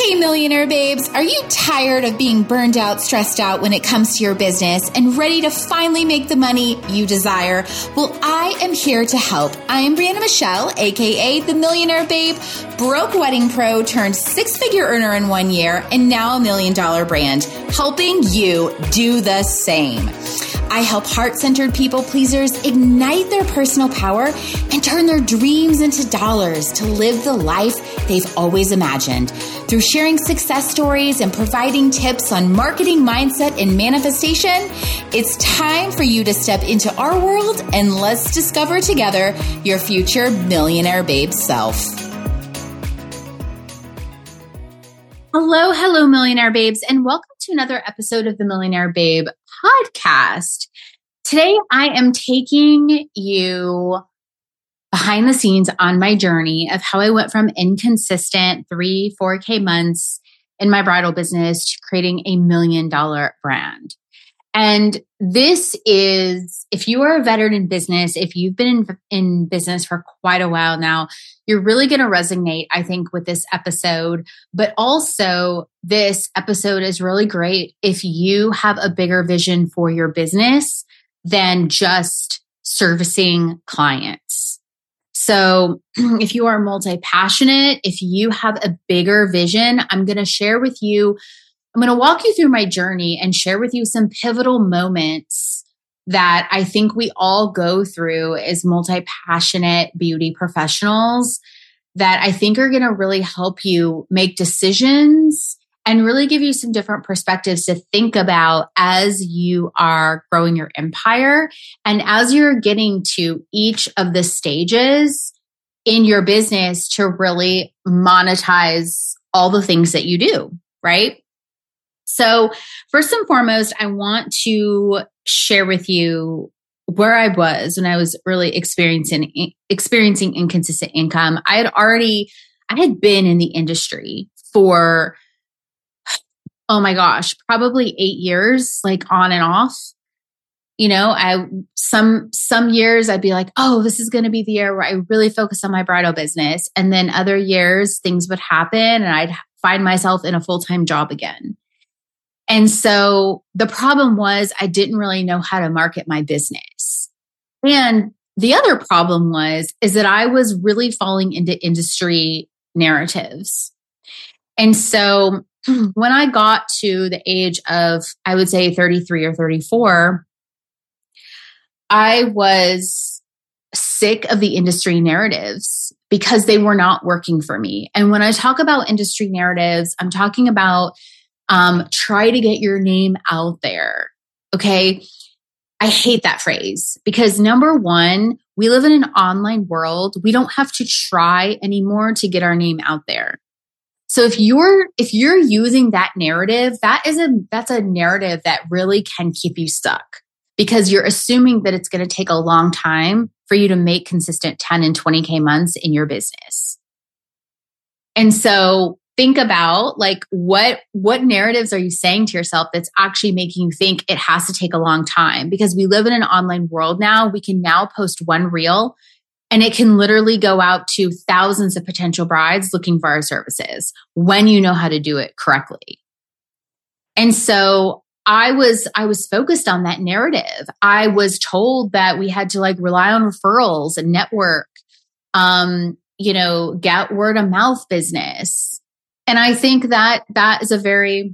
Hey, Millionaire Babes, are you tired of being burned out, stressed out when it comes to your business and ready to finally make the money you desire? Well, I am here to help. I am Brianna Michelle, aka the Millionaire Babe, broke wedding pro turned six-figure earner in 1 year and now $1 million brand, helping you do the same. I help heart-centered people pleasers ignite their personal power and turn their dreams into dollars to live the life they've always imagined. Through sharing success stories and providing tips on marketing, mindset, and manifestation, it's time for you to step into our world and let's discover together your future Millionaire Babe self. Hello, Millionaire Babes, and welcome to another episode of the Millionaire Babe podcast. Today, I am taking you behind the scenes on my journey of how I went from inconsistent 3-4K months in my bridal business to creating a $1 million brand. And this is, if you are a veteran in business, if you've been in business for quite a while now, you're really going to resonate, I think, with this episode. But also, this episode is really great if you have a bigger vision for your business than just servicing clients. So if you are multi-passionate, if you have a bigger vision, I'm going to walk you through my journey and share with you some pivotal moments that I think we all go through as multi-passionate beauty professionals that I think are going to really help you make decisions and really give you some different perspectives to think about as you are growing your empire and as you're getting to each of the stages in your business to really monetize all the things that you do, right? So first and foremost, I want to share with you where I was when I was really experiencing inconsistent income. I had been in the industry for, oh my gosh, probably 8 years, like on and off. You know, some years I'd be like, oh, this is going to be the year where I really focus on my bridal business. And then other years things would happen and I'd find myself in a full-time job again. And so the problem was I didn't really know how to market my business. And the other problem is that I was really falling into industry narratives. And so when I got to the age of, I would say 33 or 34, I was sick of the industry narratives because they were not working for me. And when I talk about industry narratives, I'm talking about try to get your name out there. Okay. I hate that phrase because number one, we live in an online world. We don't have to try anymore to get our name out there. So if you're using that narrative, that's a narrative that really can keep you stuck because you're assuming that it's going to take a long time for you to make consistent 10 and 20K months in your business. And so think about like what narratives are you saying to yourself that's actually making you think it has to take a long time? Because we live in an online world now. We can now post one reel and it can literally go out to thousands of potential brides looking for our services when you know how to do it correctly. And so I was focused on that narrative. I was told that we had to like rely on referrals and network, get word of mouth business. And I think that is a very,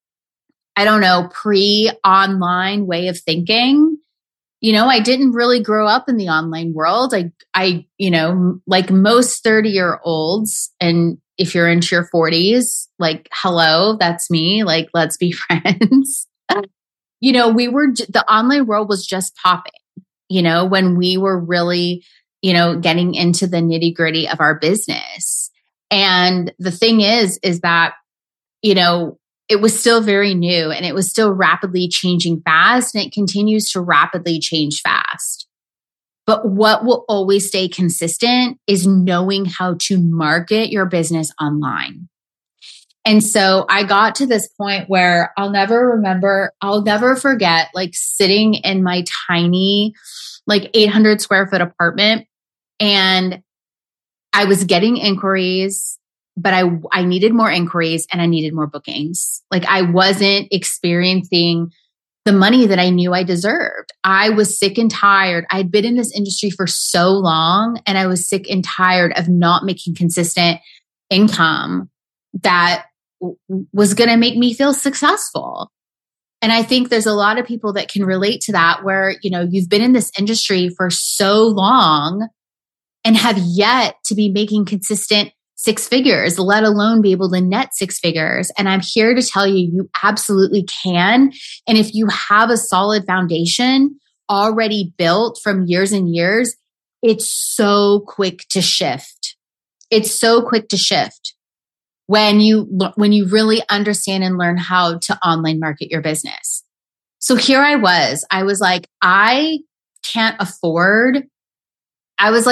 pre-online way of thinking. You know, I didn't really grow up in the online world. I like most 30-year-olds, and if you're into your 40s, like, hello, that's me. Like, let's be friends. The online world was just popping, when we were really, getting into the nitty-gritty of our business. And the thing is that, it was still very new and it was still rapidly changing fast and it continues to rapidly change fast. But what will always stay consistent is knowing how to market your business online. And so I got to this point where I'll never forget, like sitting in my tiny, like 800 square foot apartment, and I was getting inquiries but I needed more inquiries and I needed more bookings. Like I wasn't experiencing the money that I knew I deserved. I was sick and tired. I'd been in this industry for so long and I was sick and tired of not making consistent income that was going to make me feel successful. And I think there's a lot of people that can relate to that where, you've been in this industry for so long and have yet to be making consistent six figures, let alone be able to net six figures. And I'm here to tell you, you absolutely can. And if you have a solid foundation already built from years and years, it's so quick to shift. It's so quick to shift when you really understand and learn how to online market your business. So here I was like, I can't afford. I was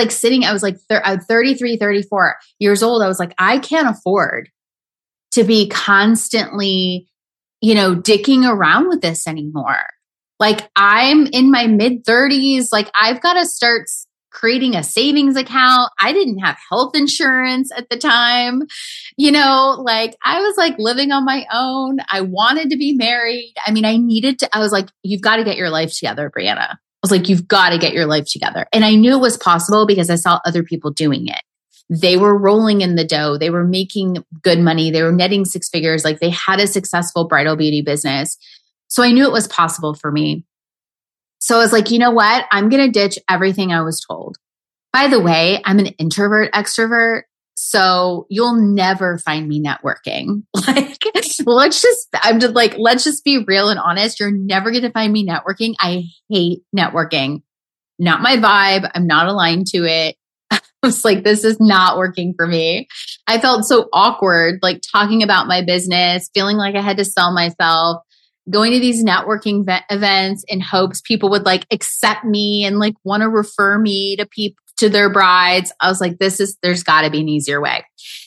33, 34 years old. I was like, I can't afford to be constantly, dicking around with this anymore. Like I'm in my mid 30s. Like I've got to start creating a savings account. I didn't have health insurance at the time. Like I was like living on my own. I wanted to be married. I mean, I was like, you've got to get your life together, Brianna. I was like, you've got to get your life together. And I knew it was possible because I saw other people doing it. They were rolling in the dough. They were making good money. They were netting six figures. Like they had a successful bridal beauty business. So I knew it was possible for me. So I was like, you know what? I'm going to ditch everything I was told. By the way, I'm an introvert extrovert. So you'll never find me networking. Let's just be real and honest. You're never going to find me networking. I hate networking. Not my vibe. I'm not aligned to it. I was like, this is not working for me. I felt so awkward, like talking about my business, feeling like I had to sell myself, going to these networking events in hopes people would like accept me and like want to refer me to their brides. I was like, there's got to be an easier way.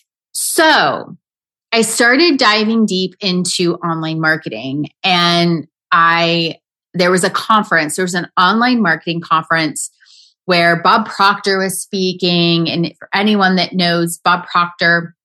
So I started diving deep into online marketing and there was an online marketing conference where Bob Proctor was speaking. And for anyone that knows Bob Proctor,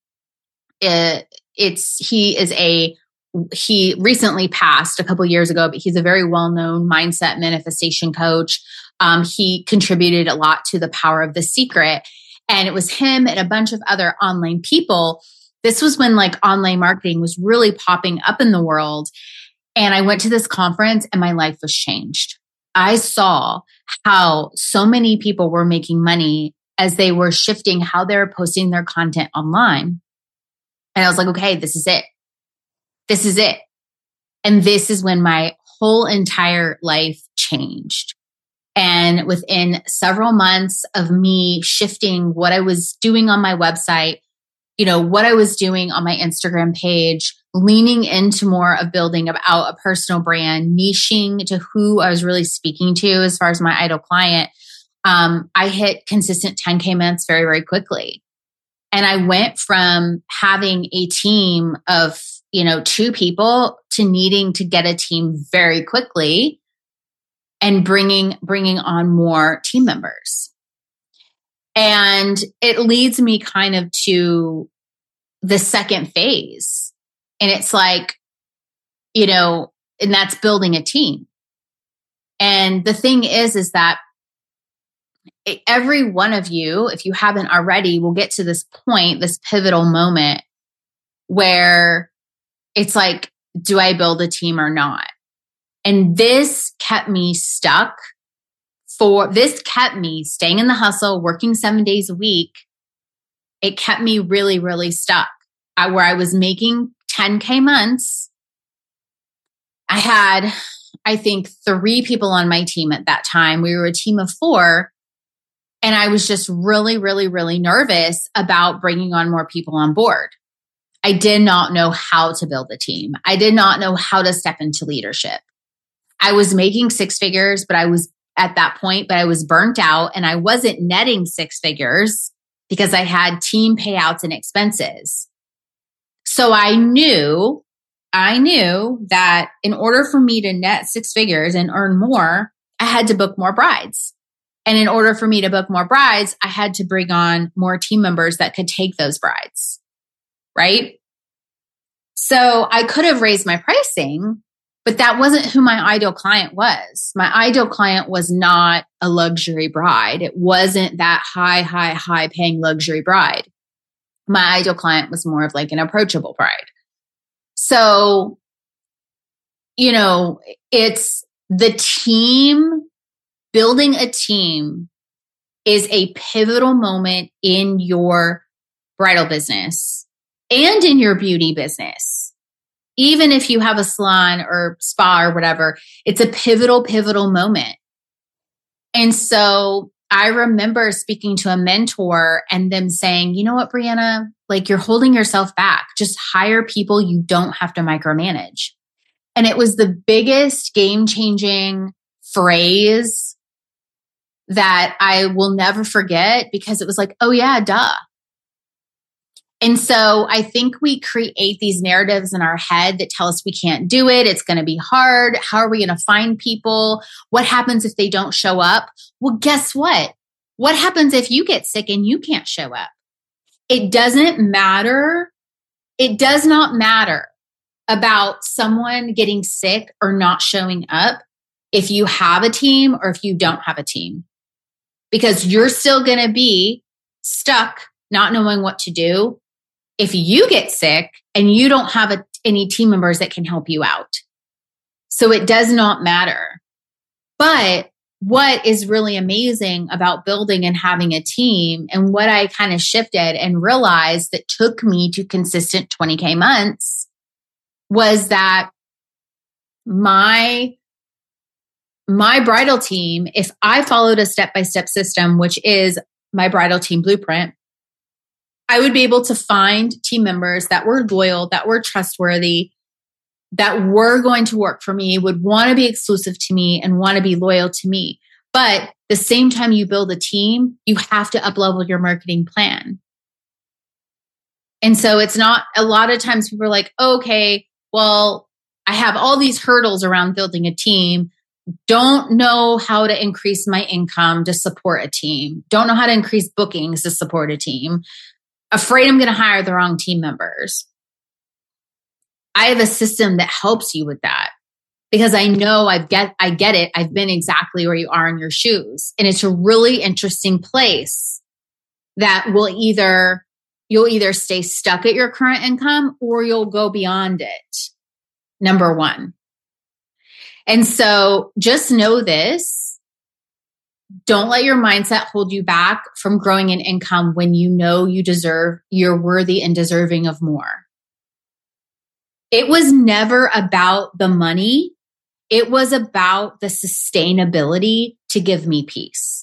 he recently passed a couple years ago, but he's a very well-known mindset manifestation coach. He contributed a lot to The Power of the Secret. And it was him and a bunch of other online people. This was when like online marketing was really popping up in the world. And I went to this conference and my life was changed. I saw how so many people were making money as they were shifting how they were posting their content online. And I was like, okay, this is it. This is it. And this is when my whole entire life changed. And within several months of me shifting what I was doing on my website, what I was doing on my Instagram page, leaning into more of building out a personal brand, niching to who I was really speaking to as far as my ideal client, I hit consistent 10K months very, very quickly. And I went from having a team of, 2 people to needing to get a team very quickly and bringing on more team members. And it leads me kind of to the second phase. And it's like, and that's building a team. And the thing is that every one of you, if you haven't already, will get to this point, this pivotal moment where it's like, do I build a team or not? And this kept me stuck. This kept me staying in the hustle, working 7 days a week. It kept me really, really stuck where I was making 10K months. I had, I think, 3 people on my team at that time. We were a team of 4. And I was just really, really, really nervous about bringing on more people on board. I did not know how to build a team. I did not know how to step into leadership. I was making 6 figures, but I was burnt out and I wasn't netting 6 figures because I had team payouts and expenses. So I knew that in order for me to net 6 figures and earn more, I had to book more brides. And in order for me to book more brides, I had to bring on more team members that could take those brides. right? So I could have raised my pricing, but that wasn't who my ideal client was. My ideal client was not a luxury bride. It wasn't that high paying luxury bride. My ideal client was more of like an approachable bride. So, it's the team, building a team is a pivotal moment in your bridal business and in your beauty business. Even if you have a salon or spa or whatever, it's a pivotal moment. And so I remember speaking to a mentor and them saying, you know what, Brianna, like you're holding yourself back. Just hire people you don't have to micromanage. And it was the biggest game-changing phrase that I will never forget because it was like, oh yeah, duh. And so I think we create these narratives in our head that tell us we can't do it. It's going to be hard. How are we going to find people? What happens if they don't show up? Well, guess what? What happens if you get sick and you can't show up? It doesn't matter. It does not matter about someone getting sick or not showing up if you have a team or if you don't have a team, because you're still going to be stuck not knowing what to do if you get sick and you don't have any team members that can help you out. So it does not matter. But what is really amazing about building and having a team, and what I kind of shifted and realized that took me to consistent 20K months, was that my bridal team, if I followed a step-by-step system, which is my bridal team blueprint, I would be able to find team members that were loyal, that were trustworthy, that were going to work for me, would want to be exclusive to me and want to be loyal to me. But the same time you build a team, you have to up-level your marketing plan. And so it's not, a lot of times people are like, okay, well, I have all these hurdles around building a team. Don't know how to increase my income to support a team. Don't know how to increase bookings to support a team. Afraid I'm going to hire the wrong team members. I have a system that helps you with that because I know I get it. I've been exactly where you are in your shoes. And it's a really interesting place that you'll either stay stuck at your current income or you'll go beyond it. Number one. And so just know this. Don't let your mindset hold you back from growing an income when you know you're worthy and deserving of more. It was never about the money. It was about the sustainability to give me peace.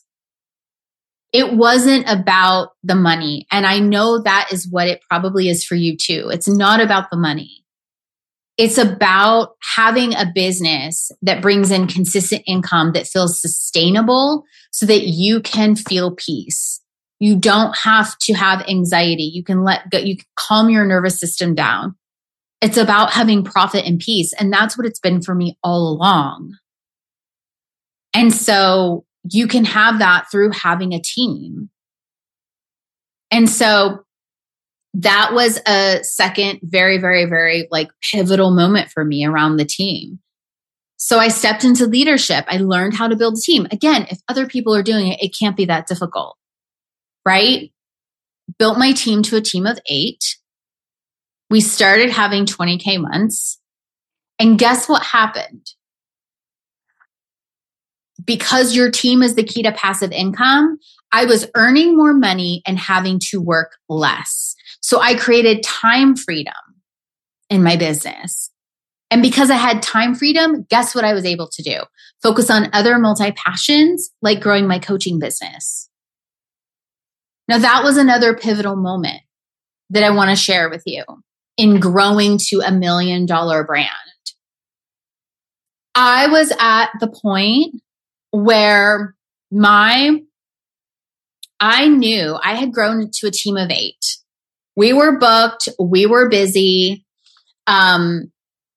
It wasn't about the money. And I know that is what it probably is for you too. It's not about the money. It's about having a business that brings in consistent income that feels sustainable so that you can feel peace. You don't have to have anxiety. You can let go. You can calm your nervous system down. It's about having profit and peace. And that's what it's been for me all along. And so you can have that through having a team. And so that was a second very, very, very like pivotal moment for me around the team. So I stepped into leadership. I learned how to build a team. Again, if other people are doing it, it can't be that difficult, right? Built my team to a team of 8. We started having 20K months. And guess what happened? Because your team is the key to passive income, I was earning more money and having to work less. So I created time freedom in my business. And because I had time freedom, guess what I was able to do? Focus on other multi-passions like growing my coaching business. Now that was another pivotal moment that I want to share with you in growing to $1 million brand. I was at the point where I knew I had grown to a team of 8. We were booked. We were busy. I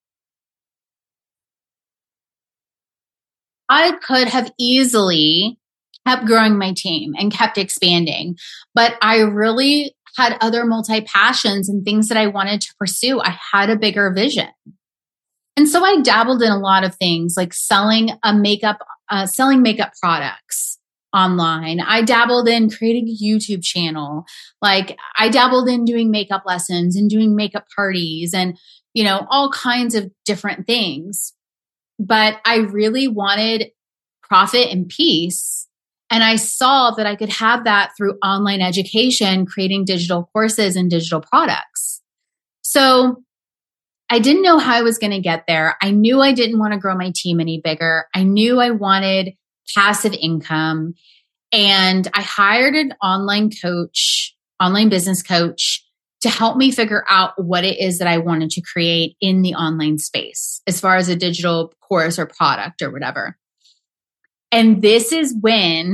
could have easily kept growing my team and kept expanding, but I really had other multi-passions and things that I wanted to pursue. I had a bigger vision. And so I dabbled in a lot of things like selling makeup products online. I dabbled in creating a YouTube channel. Like I dabbled in doing makeup lessons and doing makeup parties and, all kinds of different things. But I really wanted profit and peace. And I saw that I could have that through online education, creating digital courses and digital products. So I didn't know how I was going to get there. I knew I didn't want to grow my team any bigger. I knew I wanted passive income. And I hired an online business coach to help me figure out what it is that I wanted to create in the online space as far as a digital course or product or whatever. And this is when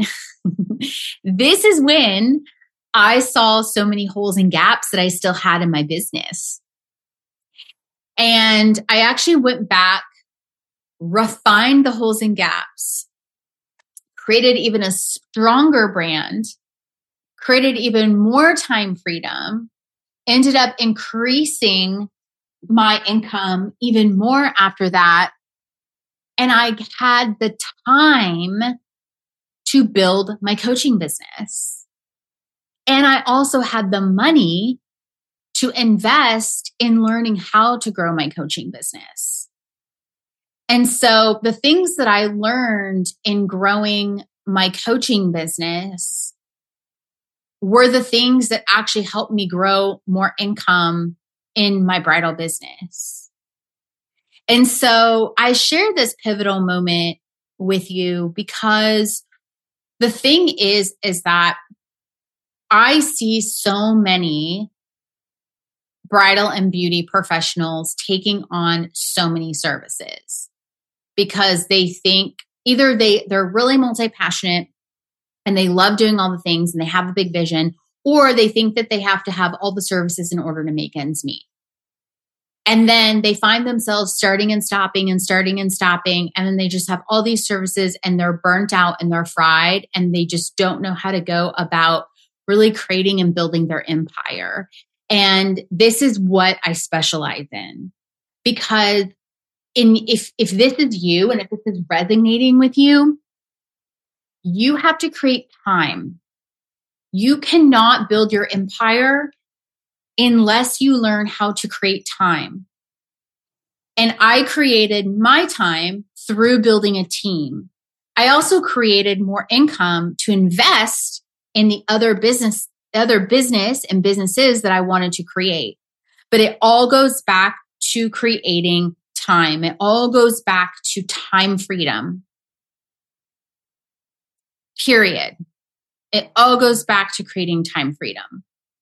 I saw so many holes and gaps that I still had in my business. And I actually went back, refined the holes and gaps, created even a stronger brand, created even more time freedom, ended up increasing my income even more after that. And I had the time to build my coaching business. And I also had the money to invest in learning how to grow my coaching business. And so the things that I learned in growing my coaching business were the things that actually helped me grow more income in my bridal business. And so I share this pivotal moment with you because the thing is that I see so many bridal and beauty professionals taking on so many services because they think either they're really multi-passionate and they love doing all the things and they have a big vision, or they think that they have to have all the services in order to make ends meet. And then they find themselves starting and stopping and starting and stopping. And then they just have all these services and they're burnt out and they're fried and they just don't know how to go about really creating and building their empire. And this is what I specialize in, because if this is you and if this is resonating with you, you have to create time. You cannot build your empire unless you learn how to create time. And I created my time through building a team. I also created more income to invest in the other business and businesses that I wanted to create. But it all goes back to creating time. It all goes back to time freedom. Period. It all goes back to creating time freedom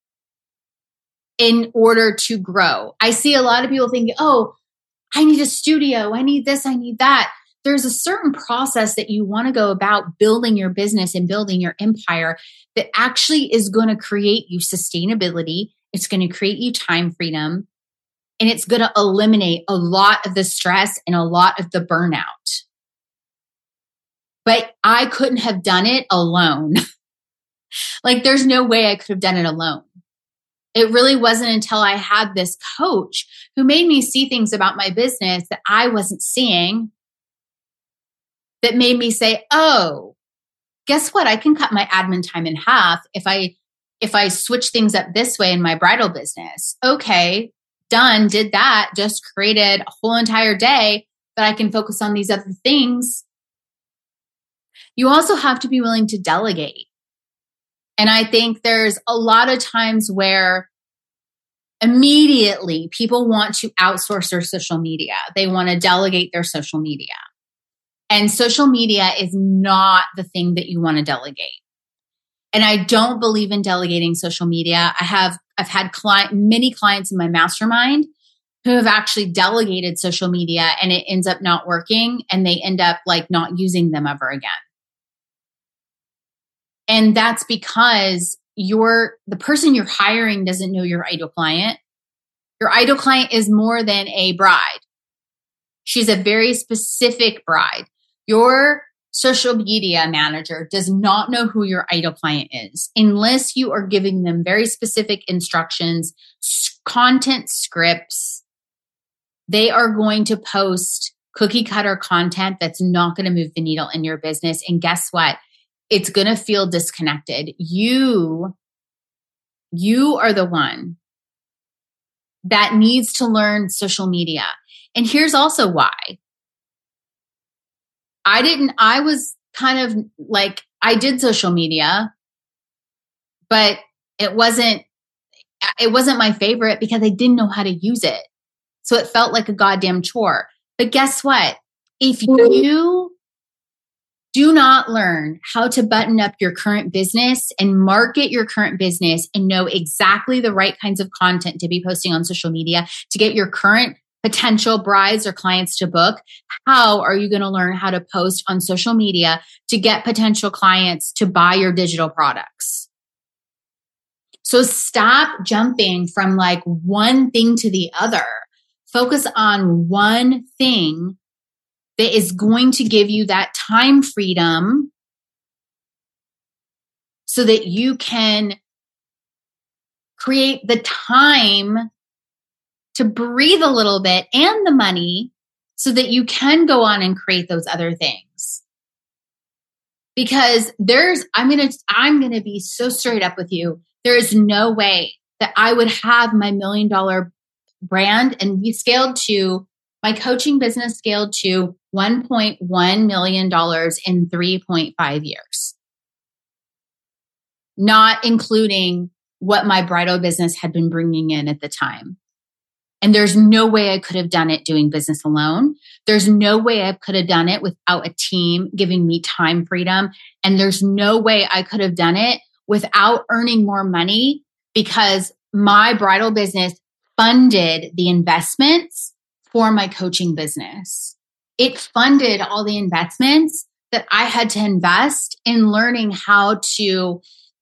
in order to grow. I see a lot of people thinking, oh, I need a studio. I need this. I need that. There's a certain process that you want to go about building your business and building your empire that actually is going to create you sustainability. It's going to create you time freedom. And it's going to eliminate a lot of the stress and a lot of the burnout. But I couldn't have done it alone. Like there's no way I could have done it alone. It really wasn't until I had this coach who made me see things about my business that I wasn't seeing that made me say, oh, guess what? I can cut my admin time in half if I switch things up this way in my bridal business. Okay, done, did that, just created a whole entire day that I can focus on these other things. You also have to be willing to delegate. And I think there's a lot of times where immediately people want to outsource their social media. They want to delegate their social media. And social media is not the thing that you want to delegate. And I don't believe in delegating social media. I've had many clients in my mastermind who have actually delegated social media and it ends up not working and they end up like not using them ever again. And that's because the person you're hiring doesn't know your ideal client. Your ideal client is more than a bride. She's a very specific bride. Your social media manager does not know who your ideal client is unless you are giving them very specific instructions, content scripts. They are going to post cookie cutter content that's not going to move the needle in your business. And guess what? It's going to feel disconnected. You are the one that needs to learn social media. And here's also why. I was kind of like, I did social media, but it wasn't my favorite because I didn't know how to use it. So it felt like a goddamn chore. But guess what? If you do not learn how to button up your current business and market your current business and know exactly the right kinds of content to be posting on social media to get your current potential brides or clients to book, how are you going to learn how to post on social media to get potential clients to buy your digital products? So stop jumping from like one thing to the other. Focus on one thing that is going to give you that time freedom so that you can create the time to breathe a little bit and the money so that you can go on and create those other things. Because I'm going to be so straight up with you. There is no way that I would have my $1 million brand, and my coaching business scaled to $1.1 million in 3.5 years. Not including what my bridal business had been bringing in at the time. And there's no way I could have done it doing business alone. There's no way I could have done it without a team giving me time freedom. And there's no way I could have done it without earning more money, because my bridal business funded the investments for my coaching business. It funded all the investments that I had to invest in learning how to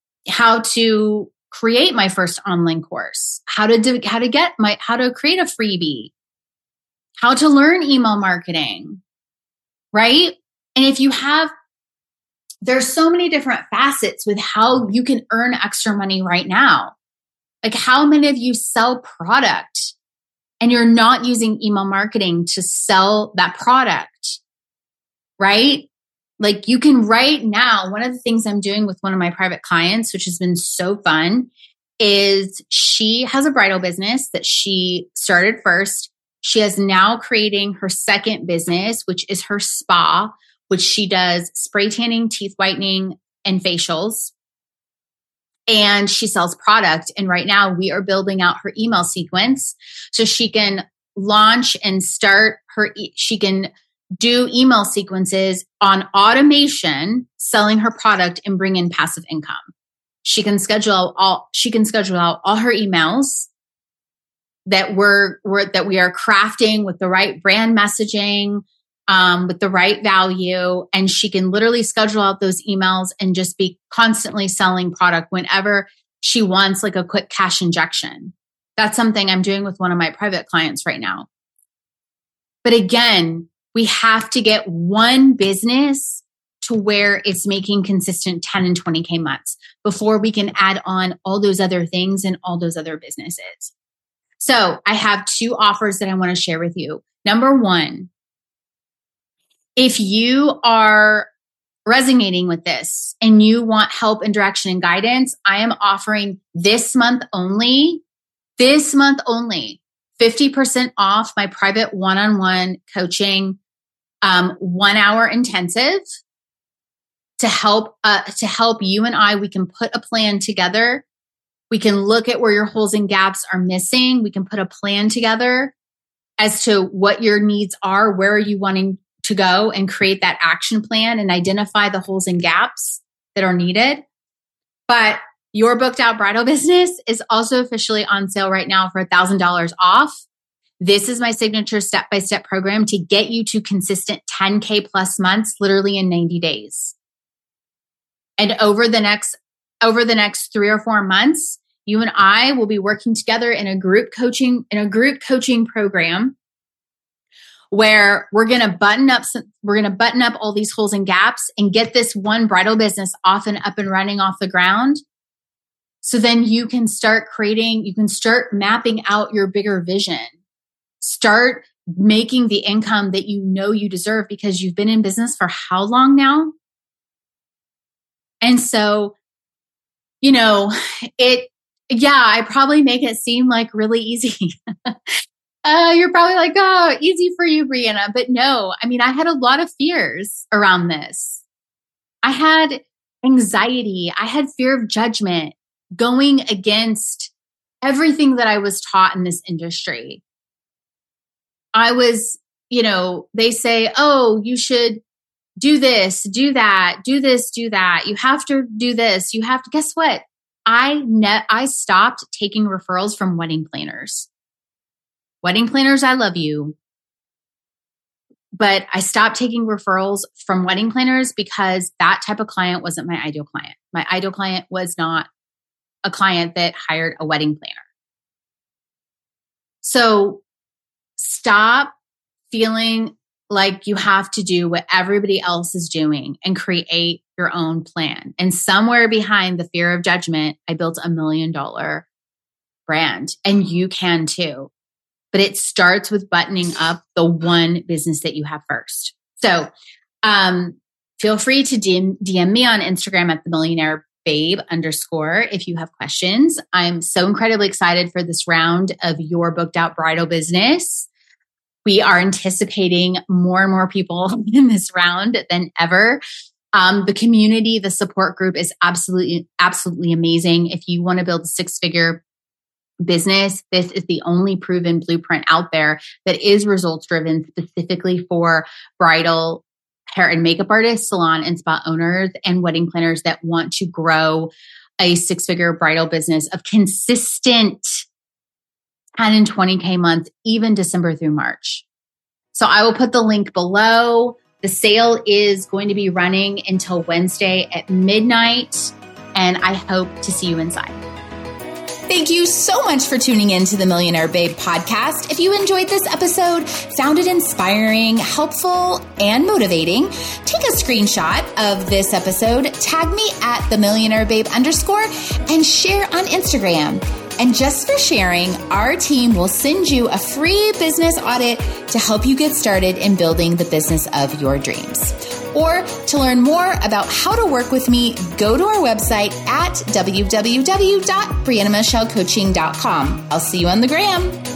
create my first online course, how to create a freebie, how to learn email marketing, right? And there's so many different facets with how you can earn extra money right now. Like, how many of you sell product and you're not using email marketing to sell that product, right? Like, you can right now, one of the things I'm doing with one of my private clients, which has been so fun, is she has a bridal business that she started first. She is now creating her second business, which is her spa, which she does spray tanning, teeth whitening, and facials. And she sells product. And right now we are building out her email sequence so she can launch and start she can do email sequences on automation, selling her product and bring in passive income. She can schedule out all her emails that we are crafting with the right brand messaging, with the right value. And she can literally schedule out those emails and just be constantly selling product whenever she wants, like a quick cash injection. That's something I'm doing with one of my private clients right now. But again, we have to get one business to where it's making consistent 10 and 20K months before we can add on all those other things and all those other businesses. So I have 2 offers that I want to share with you. Number 1, if you are resonating with this and you want help and direction and guidance, I am offering this month only, 50% off my private one-on-one coaching, 1-hour intensive to help you and I. We can put a plan together. We can look at where your holes and gaps are missing. We can put a plan together as to what your needs are, where are you wanting to go, and create that action plan and identify the holes and gaps that are needed. But your booked out bridal business is also officially on sale right now for $1,000 off. This is my signature step-by-step program to get you to consistent 10K plus months, literally in 90 days. And over the next 3 or 4 months, you and I will be working together in a group coaching program where we're going to button up all these holes and gaps and get this one bridal business off and up and running off the ground. So then you can start mapping out your bigger vision. Start making the income that you know you deserve because you've been in business for how long now? And so, I probably make it seem like really easy. You're probably like, oh, easy for you, Brianna. But no, I had a lot of fears around this. I had anxiety. I had fear of judgment going against everything that I was taught in this industry. I was, they say, oh, you should do this, do that, do this, do that. You have to do this. You have to, guess what? I stopped taking referrals from wedding planners. Wedding planners, I love you. But I stopped taking referrals from wedding planners because that type of client wasn't my ideal client. My ideal client was not a client that hired a wedding planner. So stop feeling like you have to do what everybody else is doing and create your own plan. And somewhere behind the fear of judgment, I built $1 million brand, and you can too. But it starts with buttoning up the one business that you have first. So feel free to DM me on Instagram at @themillionairebabe_ if you have questions. I'm so incredibly excited for this round of Your Booked Out Bridal Business. We are anticipating more and more people in this round than ever. The community, the support group is absolutely amazing. If you want to build a 6-figure business, this is the only proven blueprint out there that is results driven specifically for bridal hair and makeup artists, salon and spa owners, and wedding planners that want to grow a 6-figure bridal business of consistent 10 and 20K months, even December through March. So I will put the link below. The sale is going to be running until Wednesday at midnight, and I hope to see you inside. Thank you so much for tuning in to the Millionaire Babe podcast. If you enjoyed this episode, found it inspiring, helpful, and motivating, take a screenshot of this episode, tag me at @themillionairebabe_ and share on Instagram. And just for sharing, our team will send you a free business audit to help you get started in building the business of your dreams. Or to learn more about how to work with me, go to our website at www.briannamichellecoaching.com. I'll see you on the gram.